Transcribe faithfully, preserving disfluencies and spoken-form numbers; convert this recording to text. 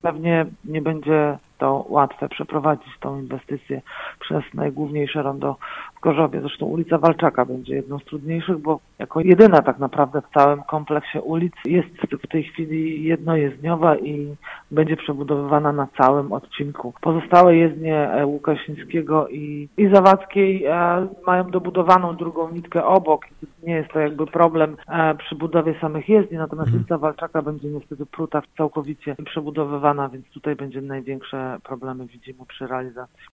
pewnie nie będzie to łatwe przeprowadzić tą inwestycję przez najgłówniejsze rondo w Gorzowie. Zresztą ulica Walczaka będzie jedną z trudniejszych, bo jako jedyna tak naprawdę w całym kompleksie ulic jest w tej chwili jednojezdniowa i będzie przebudowywana na całym odcinku. Pozostałe jezdnie Łukasińskiego i, i Zawadzkiej e, mają dobudowaną drugą nitkę obok. Nie jest to jakby problem e, przy budowie samych jezdni, natomiast Mhm. ulica Walczaka będzie niestety pruta całkowicie przebudowywana, więc tutaj będzie największe problemy widzimy przy realizacji.